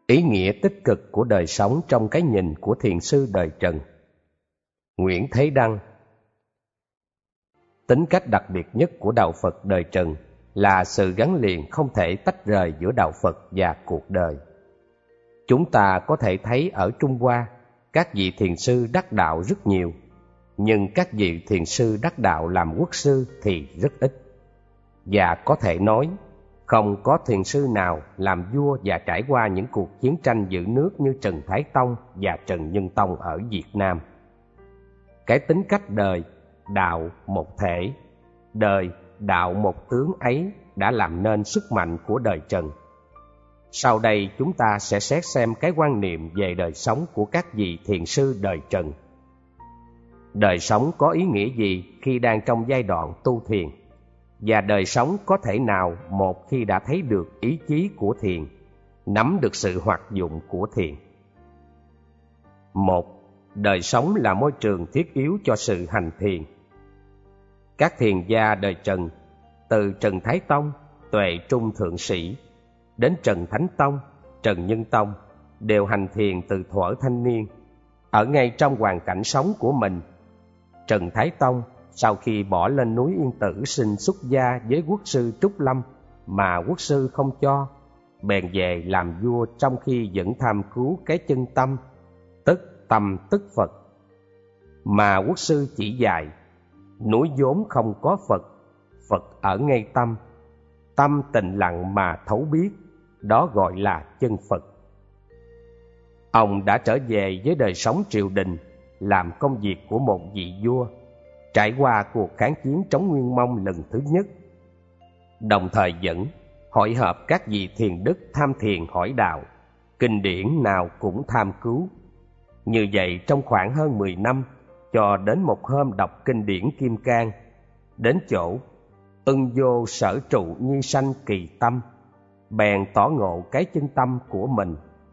Ý nghĩa tích cực của đời sống trong cái nhìn của thiền sư đời Trần. Nguyễn Thế Đăng. Tính cách đặc biệt nhất của đạo Phật đời Trần là sự gắn liền không thể tách rời giữa đạo Phật và cuộc đời. Chúng ta có thể thấy ở Trung Hoa, các vị thiền sư đắc đạo rất nhiều, nhưng các vị thiền sư đắc đạo làm quốc sư thì rất ít. Và có thể nói, không có thiền sư nào làm vua và trải qua những cuộc chiến tranh giữ nước như Trần Thái Tông và Trần Nhân Tông ở Việt Nam. Cái tính cách đời, đạo một thể, đời, đạo một tướng ấy đã làm nên sức mạnh của đời Trần. Sau đây chúng ta sẽ xét xem cái quan niệm về đời sống của các vị thiền sư đời Trần. Đời sống có ý nghĩa gì khi đang trong giai đoạn tu thiền? Và đời sống có thể nào một khi đã thấy được ý chí của thiền, nắm được sự hoạt dụng của thiền? 1. Đời sống là môi trường thiết yếu cho sự hành thiền. Các thiền gia đời Trần, từ Trần Thái Tông, Tuệ Trung Thượng Sĩ, đến Trần Thánh Tông, Trần Nhân Tông, đều hành thiền từ thuở thanh niên, ở ngay trong hoàn cảnh sống của mình. Trần Thái Tông, sau khi bỏ lên núi Yên Tử xin xuất gia với quốc sư Trúc Lâm mà quốc sư không cho, bèn về làm vua trong khi vẫn tham cứu cái chân tâm, tức tâm tức Phật. Mà quốc sư chỉ dạy, núi vốn không có Phật, Phật ở ngay tâm, tâm tịnh lặng mà thấu biết, đó gọi là chân Phật. Ông đã trở về với đời sống triều đình, làm công việc của một vị vua, trải qua cuộc kháng chiến chống Nguyên Mông lần thứ nhất, đồng thời dẫn hội họp các vị thiền đức tham thiền hỏi đạo, kinh điển nào cũng tham cứu. Như vậy trong khoảng hơn 10 năm, cho đến một hôm đọc kinh điển Kim Cang, đến chỗ ưng vô sở trụ nhi sanh kỳ tâm, bèn tỏ ngộ cái chân tâm của mình.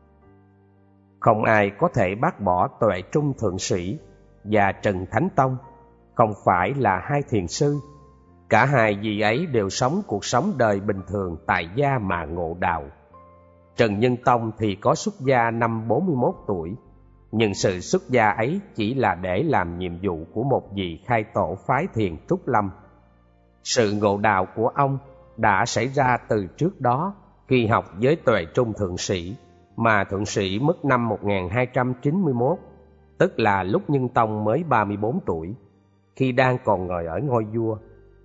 Không ai có thể bác bỏ Tuệ Trung Thượng Sĩ và Trần Thánh Tông, không phải là hai thiền sư. Cả hai vị ấy đều sống cuộc sống đời bình thường tại gia mà ngộ đạo. Trần Nhân Tông thì có xuất gia năm 41 tuổi, nhưng sự xuất gia ấy chỉ là để làm nhiệm vụ của một vị khai tổ phái thiền Trúc Lâm. Sự ngộ đạo của ông đã xảy ra từ trước đó, khi học với Tuệ Trung Thượng Sĩ, mà Thượng Sĩ mất năm 1291, tức là lúc Nhân Tông mới 34 tuổi, khi đang còn ngồi ở ngôi vua.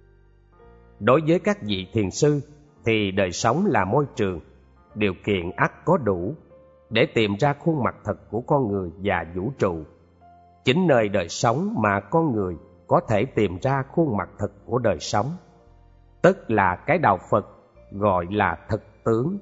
Đối với các vị thiền sư thì đời sống là môi trường, điều kiện ắt có đủ để tìm ra khuôn mặt thật của con người và vũ trụ. Chính nơi đời sống mà con người có thể tìm ra khuôn mặt thật của đời sống, tức là cái đạo Phật gọi là thực tướng.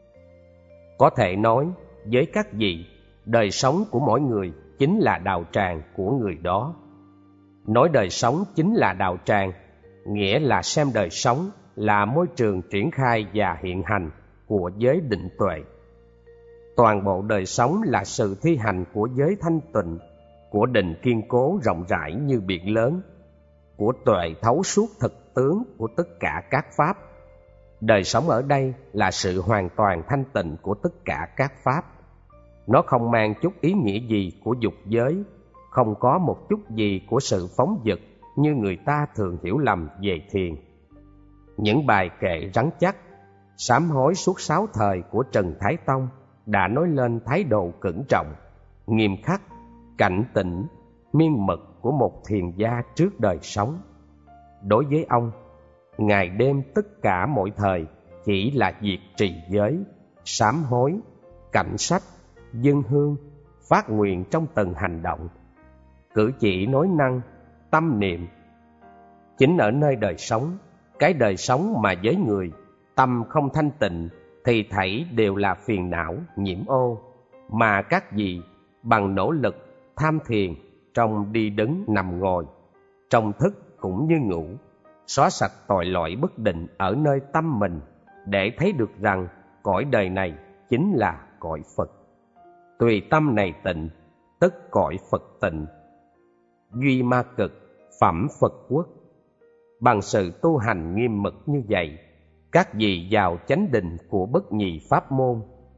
Có thể nói với các vị, đời sống của mỗi người chính là đạo tràng của người đó. Nói đời sống chính là đạo tràng, nghĩa là xem đời sống là môi trường triển khai và hiện hành của giới định tuệ. Toàn bộ đời sống là sự thi hành của giới thanh tịnh, của định kiên cố rộng rãi như biển lớn, của tuệ thấu suốt thực tướng của tất cả các pháp. Đời sống ở đây là sự hoàn toàn thanh tịnh của tất cả các pháp. Nó không mang chút ý nghĩa gì của dục giới, không có một chút gì của sự phóng dật như người ta thường hiểu lầm về thiền. Những bài kệ rắn chắc, sám hối suốt 6 thời của Trần Thái Tông đã nói lên thái độ cẩn trọng, nghiêm khắc, cảnh tỉnh, miên mật của một thiền gia trước đời sống. Đối với ông, ngày đêm tất cả mọi thời chỉ là việc trì giới, sám hối, cảnh sách, dâng hương, phát nguyện trong từng hành động, cử chỉ nói năng, tâm niệm. Chính ở nơi đời sống, cái đời sống mà với người tâm không thanh tịnh thì thảy đều là phiền não, nhiễm ô, mà các vị bằng nỗ lực tham thiền trong đi đứng nằm ngồi, trong thức cũng như ngủ, xóa sạch tội lỗi bất định ở nơi tâm mình, để thấy được rằng cõi đời này chính là cõi Phật. Tùy tâm này tịnh, tức cõi Phật tịnh. Duy ma cực, phẩm Phật quốc. Bằng sự tu hành nghiêm mật như vậy, các vị vào chánh định của bất nhì pháp môn,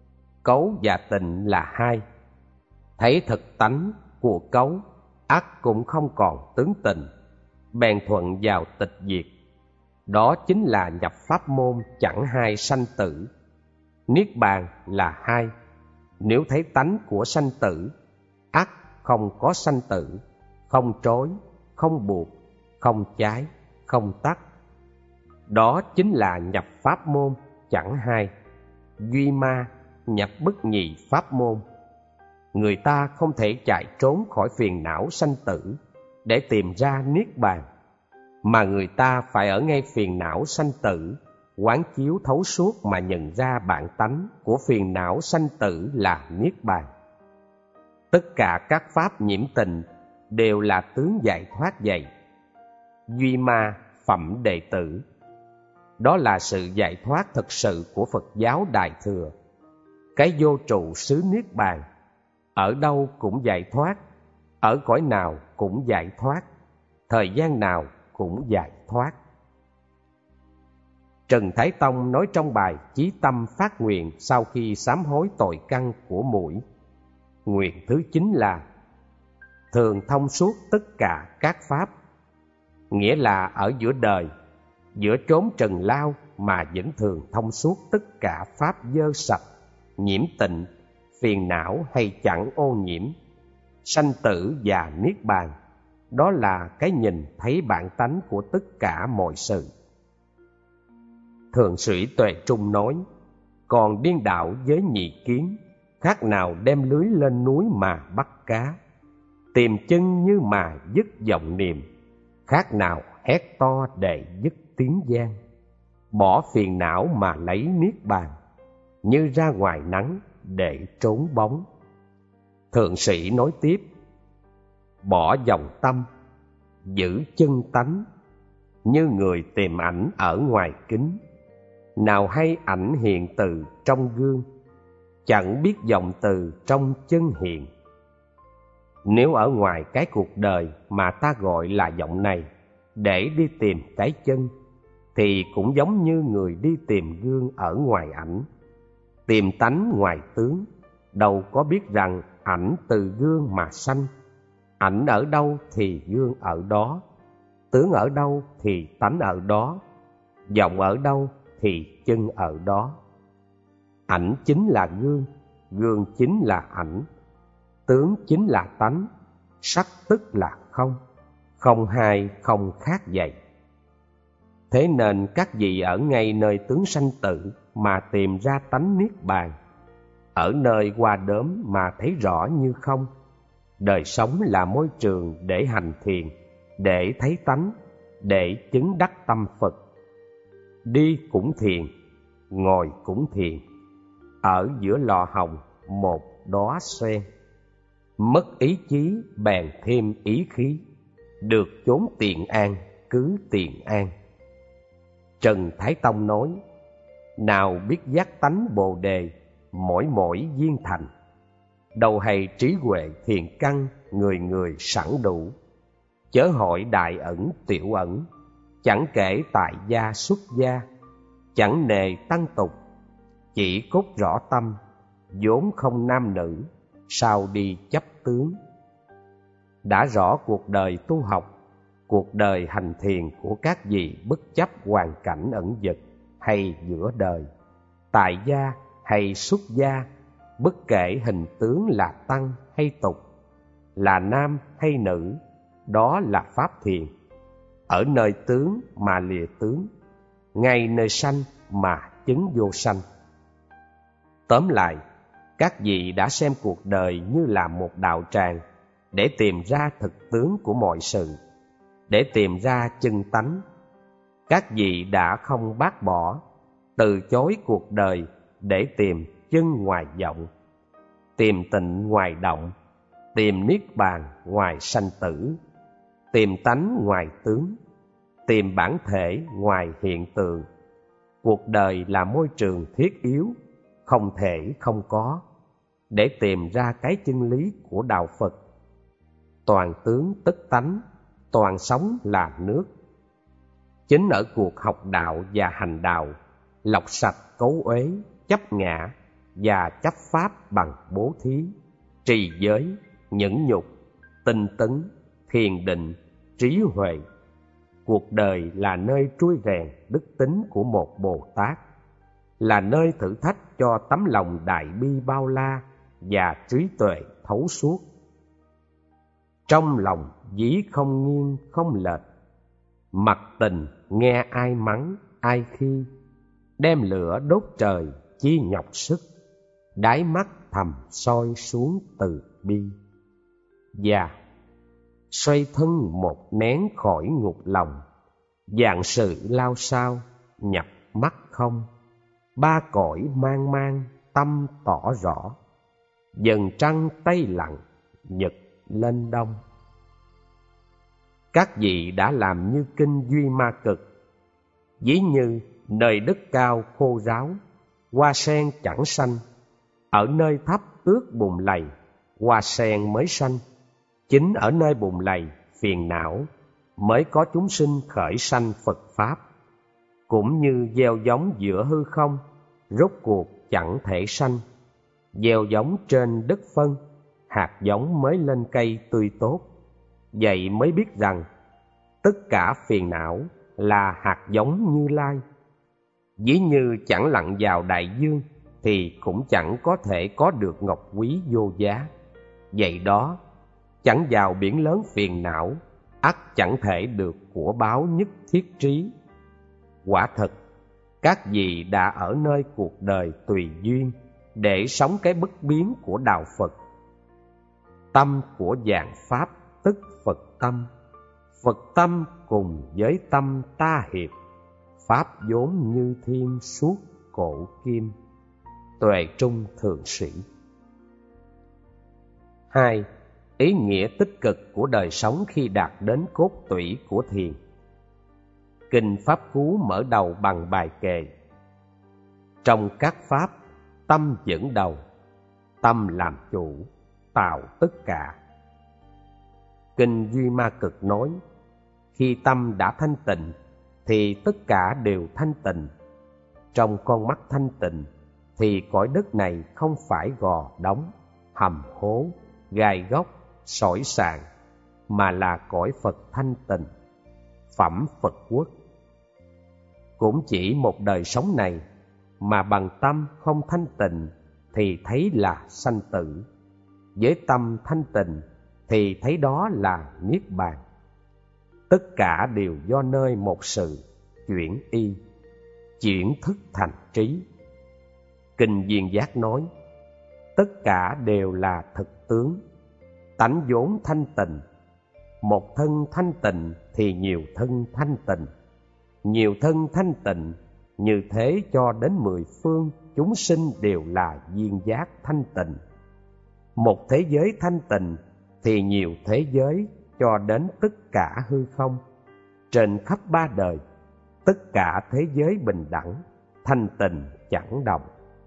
cấu và tịnh là hai. Thấy thực tánh của cấu, ắt cũng không còn tướng tịnh, bèn thuận vào tịch diệt. Đó chính là nhập pháp môn chẳng hai sanh tử. Niết bàn là hai. Nếu thấy tánh của sanh tử, ắt không có sanh tử, không trói, không buộc, không trái, không tắc. Đó chính là nhập pháp môn chẳng hai. Duy ma nhập bất nhị pháp môn. Người ta không thể chạy trốn khỏi phiền não sanh tử để tìm ra niết bàn, mà người ta phải ở ngay phiền não sanh tử, quán chiếu thấu suốt mà nhận ra bản tánh của phiền não sanh tử là niết bàn. Tất cả các pháp nhiễm tình đều là tướng giải thoát vậy. Duy ma phẩm đệ tử, đó là sự giải thoát thực sự của Phật giáo Đại Thừa. Cái vô trụ xứ niết bàn, ở đâu cũng giải thoát, ở cõi nào cũng giải thoát, thời gian nào cũng giải thoát. Trần Thái Tông nói trong bài Chí Tâm phát nguyện sau khi sám hối tội căn của muội. Nguyện thứ 9 là thường thông suốt tất cả các pháp, nghĩa là ở giữa đời, giữa chốn trần lao mà vẫn thường thông suốt tất cả pháp dơ sạch, nhiễm tịnh, phiền não hay chẳng ô nhiễm, sanh tử và niết bàn. Đó là cái nhìn thấy bản tánh của tất cả mọi sự. Thượng sĩ Tuệ Trung nói, còn điên đạo với nhị kiến, khác nào đem lưới lên núi mà bắt cá, tìm chân như mà dứt vọng niệm, khác nào hét to để dứt tiếng gian. Bỏ phiền não mà lấy niết bàn, như ra ngoài nắng để trốn bóng. Thượng sĩ nói tiếp, bỏ vòng tâm, giữ chân tánh, như người tìm ảnh ở ngoài kính, nào hay ảnh hiện từ trong gương, chẳng biết vọng từ trong chân hiện. Nếu ở ngoài cái cuộc đời mà ta gọi là vọng này để đi tìm cái chân, thì cũng giống như người đi tìm gương ở ngoài ảnh. Tìm tánh ngoài tướng, đâu có biết rằng ảnh từ gương mà sanh. Ảnh ở đâu thì gương ở đó, tướng ở đâu thì tánh ở đó, vọng ở đâu thì chân ở đó. Ảnh chính là gương, gương chính là ảnh, tướng chính là tánh, sắc tức là không, không hai không khác vậy. Thế nên các vị ở ngay nơi tướng sanh tử mà tìm ra tánh niết bàn, ở nơi qua đốm mà thấy rõ như không. Đời sống là môi trường để hành thiền, để thấy tánh, để chứng đắc tâm Phật. Đi cũng thiền, ngồi cũng thiền, ở giữa lò hồng một đóa sen. Mất ý chí bèn thêm ý khí, được chốn tiện an cứ tiện an. Trần Thái Tông nói, nào biết giác tánh Bồ Đề, mỗi mỗi viên thành, đâu hay trí huệ thiền căn, người người sẵn đủ. Chớ hỏi đại ẩn tiểu ẩn, chẳng kể tại gia xuất gia, chẳng nề tăng tục, chỉ cốt rõ tâm, vốn không nam nữ, sao đi chấp tướng. Đã rõ cuộc đời tu học, cuộc đời hành thiền của các vị bất chấp hoàn cảnh ẩn dật hay giữa đời, tại gia hay xuất gia, bất kể hình tướng là tăng hay tục, là nam hay nữ, đó là pháp thiền. Ở nơi tướng mà lìa tướng, ngay nơi sanh mà chứng vô sanh. Tóm lại, các vị đã xem cuộc đời như là một đạo tràng để tìm ra thực tướng của mọi sự, để tìm ra chân tánh. Các vị đã không bác bỏ, từ chối cuộc đời để tìm chân ngoài vọng, tìm tịnh ngoài động, tìm niết bàn ngoài sanh tử, tìm tánh ngoài tướng, tìm bản thể ngoài hiện tượng. Cuộc đời là môi trường thiết yếu, không thể không có, để tìm ra cái chân lý của đạo Phật. Toàn tướng tức tánh, toàn sống là nước. Chính ở cuộc học đạo và hành đạo, lọc sạch cấu uế, chấp ngã, và chấp pháp bằng bố thí, trì giới, nhẫn nhục, tinh tấn, thiền định, trí huệ. Cuộc đời là nơi trui rèn đức tính của một Bồ Tát, là nơi thử thách cho tấm lòng đại bi bao la và trí tuệ thấu suốt. Trong lòng dí không nghiêng không lệch, mặc tình nghe ai mắng ai khi, đem lửa đốt trời chi nhọc sức, đáy mắt thầm soi xuống từ bi. Và xoay thân một nén khỏi ngục lòng, vạn sự lao sao nhập mắt không, ba cõi mang mang tâm tỏ rõ, dần trăng tây lặng nhật lên đông. Các vị đã làm như kinh Duy Ma Cực, ví như nơi đất cao khô ráo, hoa sen chẳng xanh, ở nơi thấp ướt bùn lầy, hoa sen mới xanh. Chính ở nơi bùn lầy phiền não mới có chúng sinh khởi sanh Phật Pháp. Cũng như gieo giống giữa hư không, rốt cuộc chẳng thể sanh. Gieo giống trên đất phân, hạt giống mới lên cây tươi tốt. Vậy mới biết rằng tất cả phiền não là hạt giống Như Lai. Ví như chẳng lặn vào đại dương thì cũng chẳng có thể có được ngọc quý vô giá. Vậy đó, chẳng vào biển lớn phiền não, ắt chẳng thể được của báo nhất thiết trí. Quả thật, các vị đã ở nơi cuộc đời tùy duyên để sống cái bất biến của đạo Phật. Tâm của vạn pháp tức Phật tâm, Phật tâm cùng với tâm ta hiệp, pháp vốn như thiên suốt cổ kim. Tuệ Trung Thượng Sĩ. 2. Ý nghĩa tích cực của đời sống khi đạt đến cốt tủy của thiền. Kinh Pháp Cú mở đầu bằng bài kệ: trong các pháp, tâm dẫn đầu, tâm làm chủ, tạo tất cả. Kinh Duy Ma Cực nói, khi tâm đã thanh tịnh thì tất cả đều thanh tịnh. Trong con mắt thanh tịnh thì cõi đất này không phải gò đóng, hầm hố, gai góc, sỏi sàn, mà là cõi Phật thanh tịnh, phẩm Phật quốc. Cũng chỉ một đời sống này mà bằng tâm không thanh tịnh thì thấy là sanh tử, với tâm thanh tịnh thì thấy đó là niết bàn. Tất cả đều do nơi một sự chuyển y, chuyển thức thành trí. Kinh Viên Giác nói, tất cả đều là thực tướng, tánh vốn thanh tịnh. Một thân thanh tịnh thì nhiều thân thanh tịnh, nhiều thân thanh tịnh, như thế cho đến 10 phương chúng sinh đều là viên giác thanh tịnh. Một thế giới thanh tịnh thì nhiều thế giới cho đến tất cả hư không. Trên khắp ba đời, tất cả thế giới bình đẳng, thanh tịnh chẳng đồng.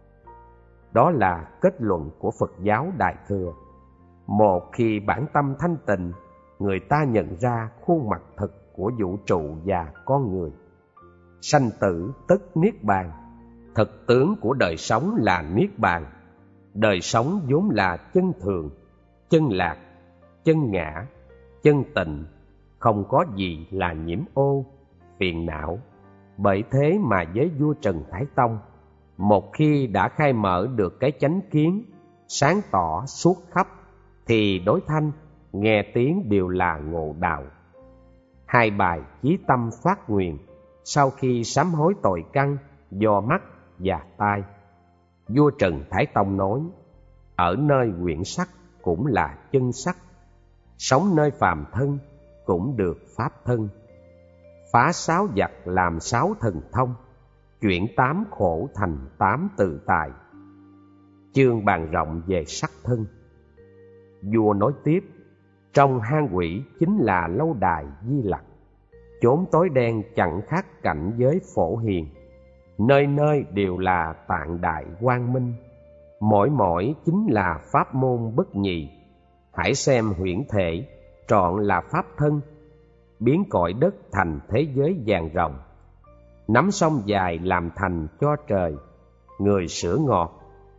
Đó là kết luận của Phật giáo Đại Thừa. Một khi bản tâm thanh tịnh, người ta nhận ra khuôn mặt thực của vũ trụ và con người. Sanh tử tức niết bàn, thực tướng của đời sống là niết bàn. Đời sống vốn là chân thường, chân lạc, chân ngã, chân tịnh, không có gì là nhiễm ô, phiền não. Bởi thế mà với vua Trần Thái Tông, một khi đã khai mở được cái chánh kiến, sáng tỏ suốt khắp, thì đối thanh, nghe tiếng đều là ngộ đạo. Hai bài chí tâm phát nguyện, sau khi sám hối tội căn do mắt và tai, vua Trần Thái Tông nói, ở nơi quyển sắc cũng là chân sắc, sống nơi phàm thân cũng được pháp thân. Phá sáu vật làm sáu thần thông, chuyển tám khổ thành tám tự tại. Chương bàn rộng về sắc thân. Vua nói tiếp, trong hang quỷ chính là lâu đài Di Lặc, chốn tối đen chẳng khác cảnh giới phổ hiền, nơi nơi đều là tạng đại quang minh, mỗi mỗi chính là pháp môn bất nhị. Hãy xem huyễn thể, trọn là pháp thân, biến cõi đất thành thế giới vàng rồng, nắm sông dài làm thành cho trời, người sữa ngọt,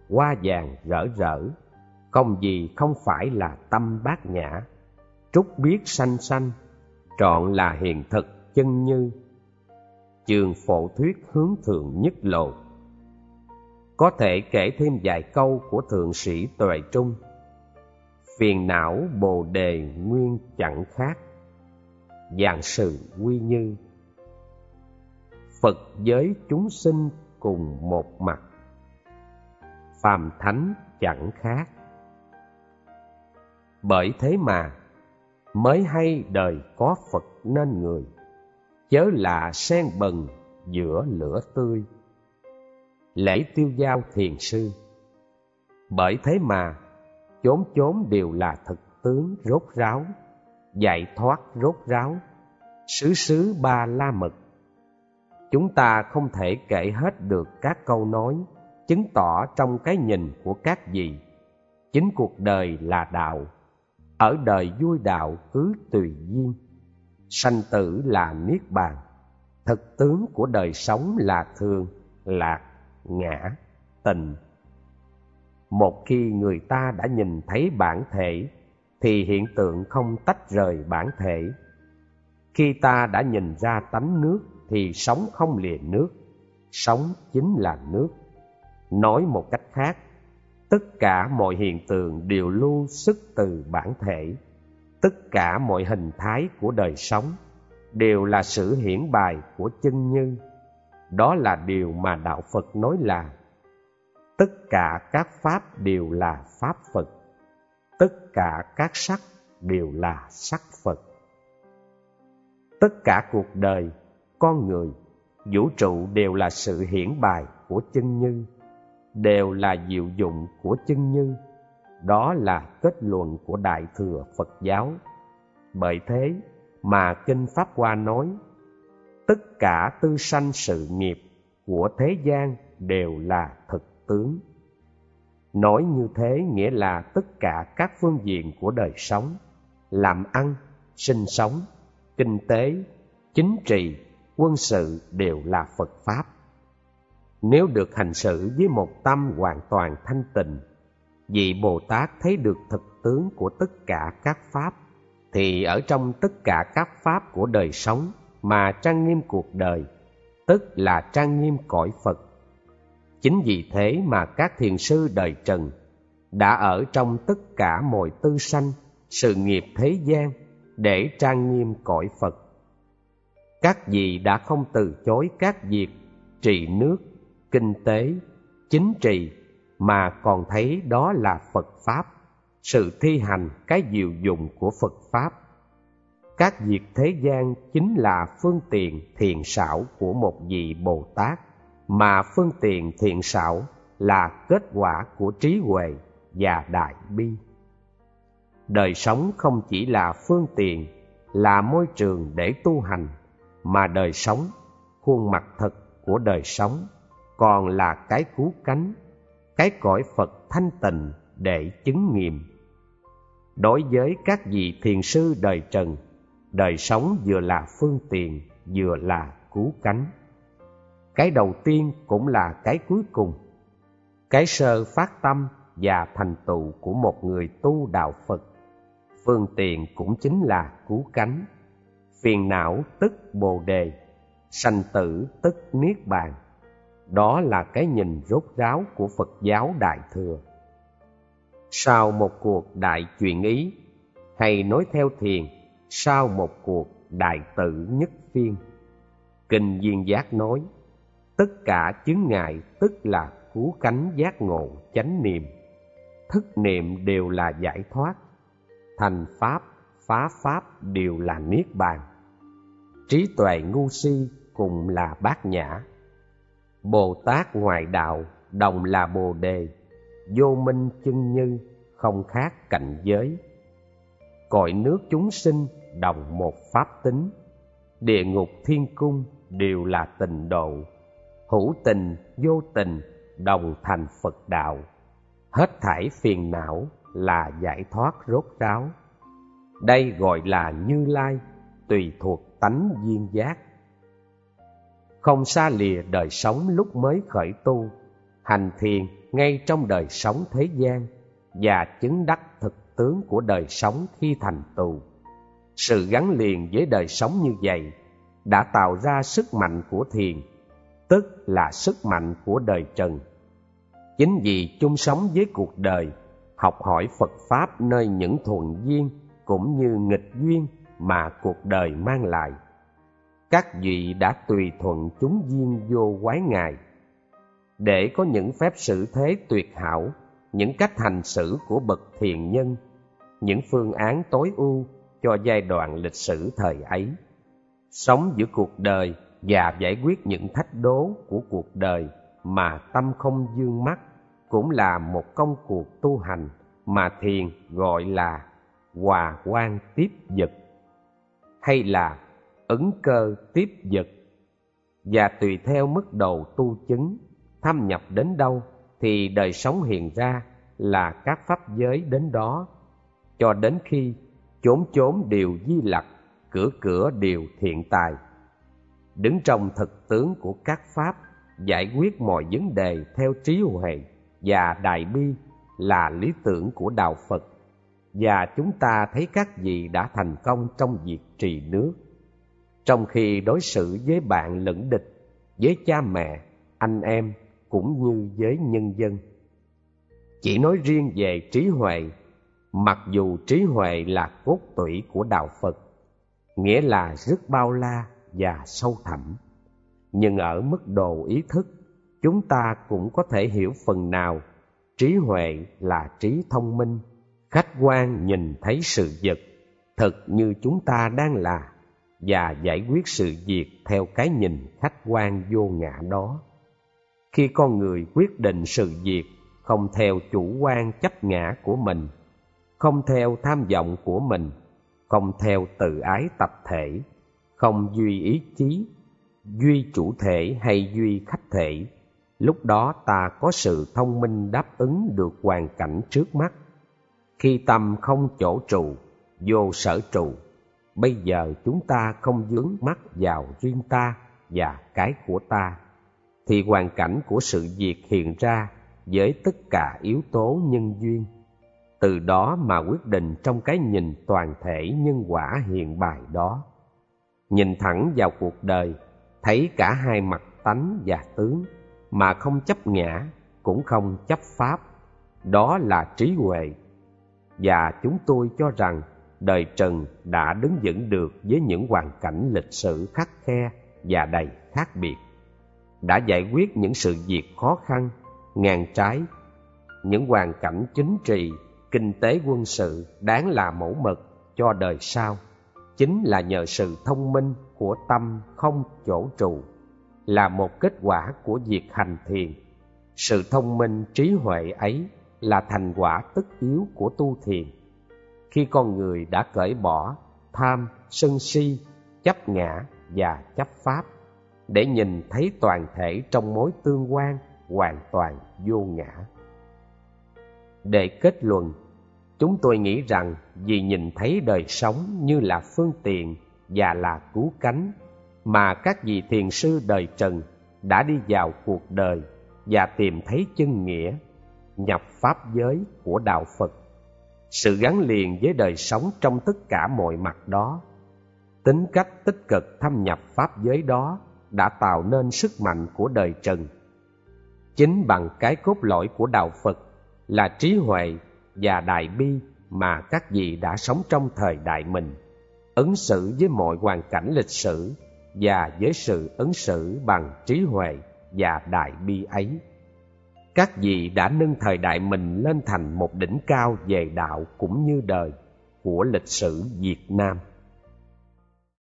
hoa vàng rỡ rỡ, không gì không phải là tâm bát nhã. Trúc biết sanh sanh, trọn là hiện thực chân như. Chương phổ thuyết hướng thượng nhất lộ. Có thể kể thêm vài câu của thượng sĩ Tuệ Trung. Phiền não bồ đề nguyên chẳng khác, vạn sự quy như. Phật giới chúng sinh cùng một mặt, phàm thánh chẳng khác. Bởi thế mà mới hay đời có Phật nên người, chớ là sen bần giữa lửa tươi. Lễ tiêu giao thiền sư. Bởi thế mà chốn chốn đều là thực tướng rốt ráo, giải thoát rốt ráo, xứ xứ ba la mật. Chúng ta không thể kể hết được các câu nói chứng tỏ trong cái nhìn của các vị. Chính cuộc đời là đạo, ở đời vui đạo cứ tùy duyên. Sanh tử là niết bàn, thực tướng của đời sống là thường, lạc, ngã, tình. Một khi người ta đã nhìn thấy bản thể, thì hiện tượng không tách rời bản thể. Khi ta đã nhìn ra tánh nước, thì sống không lìa nước, sống chính là nước. Nói một cách khác, tất cả mọi hiện tượng đều lưu xuất từ bản thể. Tất cả mọi hình thái của đời sống đều là sự hiển bày của chân như. Đó là điều mà Đạo Phật nói là tất cả các pháp đều là pháp Phật, tất cả các sắc đều là sắc Phật. Tất cả cuộc đời, con người, vũ trụ đều là sự hiển bày của chân như, đều là diệu dụng của chân như. Đó là kết luận của Đại Thừa Phật giáo. Bởi thế mà Kinh Pháp Hoa nói, tất cả tư sanh sự nghiệp của thế gian đều là thực tướng. Nói như thế nghĩa là tất cả các phương diện của đời sống, làm ăn, sinh sống, kinh tế, chính trị, quân sự đều là Phật Pháp. Nếu được hành xử với một tâm hoàn toàn thanh tịnh, vị Bồ Tát thấy được thực tướng của tất cả các Pháp, thì ở trong tất cả các Pháp của đời sống mà trang nghiêm cuộc đời, tức là trang nghiêm cõi Phật. Chính vì thế mà các thiền sư đời Trần đã ở trong tất cả mọi tư sanh, sự nghiệp thế gian để trang nghiêm cõi Phật. Các vị đã không từ chối các việc trị nước, kinh tế, chính trị, mà còn thấy đó là Phật Pháp, sự thi hành cái diệu dụng của Phật Pháp. Các việc thế gian chính là phương tiện thiện xảo của một vị Bồ Tát, mà phương tiện thiện xảo là kết quả của trí huệ và đại bi. Đời sống không chỉ là phương tiện, là môi trường để tu hành, mà đời sống, khuôn mặt thật của đời sống, còn là cái cứu cánh, cái cõi Phật thanh tịnh để chứng nghiệm. Đối với các vị thiền sư đời Trần, đời sống vừa là phương tiện, vừa là cứu cánh. Cái đầu tiên cũng là cái cuối cùng. Cái sơ phát tâm và thành tựu của một người tu đạo Phật, phương tiện cũng chính là cứu cánh. Phiền não tức bồ đề, sanh tử tức niết bàn. Đó là cái nhìn rốt ráo của Phật giáo Đại Thừa. Sau một cuộc đại chuyển ý, hay nói theo thiền, sau một cuộc đại tự nhất phiên, Kinh Duyên Giác nói, tất cả chướng ngại tức là cứu cánh giác ngộ chánh niệm. Thức niệm đều là giải thoát, thành pháp, phá pháp đều là niết bàn. Trí tuệ ngu si cùng là bát nhã. Bồ Tát ngoại đạo đồng là bồ đề, vô minh chân như không khác cảnh giới. Cõi nước chúng sinh đồng một pháp tính, địa ngục thiên cung đều là tịnh độ. Hữu tình vô tình đồng thành Phật đạo, hết thảy phiền não là giải thoát rốt ráo. Đây gọi là Như Lai, tùy thuộc tánh duyên giác. Không xa lìa đời sống lúc mới khởi tu, hành thiền ngay trong đời sống thế gian và chứng đắc thực tướng của đời sống khi thành tựu. Sự gắn liền với đời sống như vậy đã tạo ra sức mạnh của thiền, tức là sức mạnh của đời trần. Chính vì chung sống với cuộc đời, học hỏi Phật Pháp nơi những thuận duyên cũng như nghịch duyên mà cuộc đời mang lại, các vị đã tùy thuận chúng duyên vô quái ngại, để có những phép xử thế tuyệt hảo, những cách hành xử của bậc thiền nhân, những phương án tối ưu cho giai đoạn lịch sử thời ấy. Sống giữa cuộc đời và giải quyết những thách đố của cuộc đời mà tâm không vương mắc cũng là một công cuộc tu hành mà thiền gọi là hòa quang tiếp vật hay là ứng cơ tiếp vật. Và tùy theo mức độ tu chứng, thâm nhập đến đâu thì đời sống hiện ra là các pháp giới đến đó, cho đến khi chốn chốn đều di lặc, cửa cửa đều thiện tài. Đứng trong thực tướng của các pháp, giải quyết mọi vấn đề theo trí huệ và đại bi là lý tưởng của đạo Phật, và chúng ta thấy các vị đã thành công trong việc trì nước. Trong khi đối xử với bạn lẫn địch, với cha mẹ, anh em cũng như với nhân dân. Chỉ nói riêng về trí huệ, mặc dù trí huệ là cốt tủy của đạo Phật, nghĩa là rất bao la và sâu thẳm, nhưng ở mức độ ý thức, chúng ta cũng có thể hiểu phần nào trí huệ là trí thông minh, khách quan nhìn thấy sự vật thật như chúng ta đang là, và giải quyết sự việc theo cái nhìn khách quan vô ngã đó. Khi con người quyết định sự việc không theo chủ quan chấp ngã của mình, không theo tham vọng của mình, không theo tự ái tập thể, không duy ý chí, duy chủ thể hay duy khách thể, lúc đó ta có sự thông minh đáp ứng được hoàn cảnh trước mắt. Khi tâm không chỗ trụ, vô sở trụ, bây giờ chúng ta không vướng mắc vào riêng ta và cái của ta, thì hoàn cảnh của sự việc hiện ra với tất cả yếu tố nhân duyên. Từ đó mà quyết định trong cái nhìn toàn thể nhân quả hiện bài đó. Nhìn thẳng vào cuộc đời, thấy cả hai mặt tánh và tướng, mà không chấp ngã, cũng không chấp pháp, đó là trí huệ. Và chúng tôi cho rằng đời Trần đã đứng vững được với những hoàn cảnh lịch sử khắt khe và đầy khác biệt, đã giải quyết những sự việc khó khăn, ngang trái, những hoàn cảnh chính trị, kinh tế quân sự đáng là mẫu mực cho đời sau, chính là nhờ sự thông minh của tâm không chỗ trụ, là một kết quả của việc hành thiền. Sự thông minh trí huệ ấy là thành quả tất yếu của tu thiền. Khi con người đã cởi bỏ tham, sân si, chấp ngã và chấp pháp, để nhìn thấy toàn thể trong mối tương quan hoàn toàn vô ngã. Để kết luận, chúng tôi nghĩ rằng vì nhìn thấy đời sống như là phương tiện và là cứu cánh, mà các vị thiền sư đời Trần đã đi vào cuộc đời và tìm thấy chân nghĩa, nhập pháp giới của đạo Phật. Sự gắn liền với đời sống trong tất cả mọi mặt đó, tính cách tích cực thâm nhập pháp giới đó đã tạo nên sức mạnh của đời Trần. Chính bằng cái cốt lõi của đạo Phật là trí huệ và đại bi mà các vị đã sống trong thời đại mình, ứng xử với mọi hoàn cảnh lịch sử và với sự ứng xử bằng trí huệ và đại bi ấy. Các vị đã nâng thời đại mình lên thành một đỉnh cao về đạo cũng như đời của lịch sử Việt Nam.